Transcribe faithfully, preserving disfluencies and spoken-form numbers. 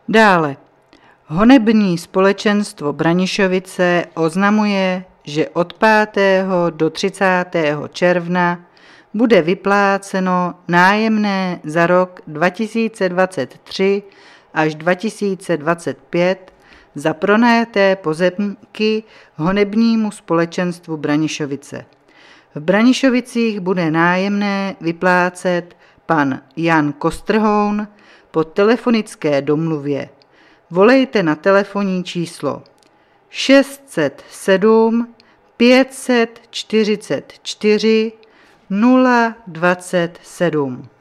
Dále. Honební společenstvo Branišovice oznamuje, že od pátého do třicátého června bude vypláceno nájemné za rok dva tisíce dvacet tři až dva tisíce dvacet pět za pronajaté pozemky Honebnímu společenstvu Branišovice. V Branišovicích bude nájemné vyplácet pan Jan Kostrhoun po telefonické domluvě. Volejte na telefonní číslo šest set sedm pět set čtyřicet čtyři nula dvacet sedm.